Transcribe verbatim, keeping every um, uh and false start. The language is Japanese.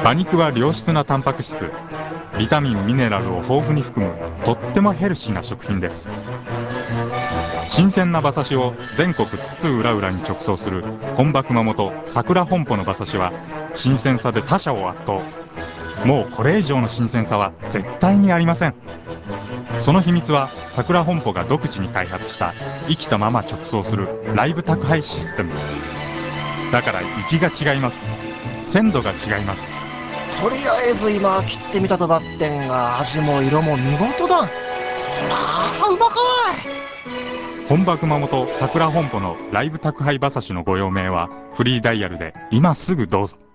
馬肉は良質なタンパク質、ビタミンミネラルを豊富に含むとってもヘルシーな食品です。新鮮な馬刺しを全国津々浦々に直送する本場熊本さくら本舗の馬刺しは新鮮さで他社を圧倒。もうこれ以上の新鮮さは絶対にありません。その秘密はさくら本舗が独自に開発した生きたまま直送するライブ宅配システムだから、息が違います。鮮度が違います。 とりあえず今切ってみたとばってんが、味も色も見事だ。こらうまかい。 本場熊本さくら本舗のライブ宅配馬刺しのご用命はフリーダイヤルで今すぐどうぞ。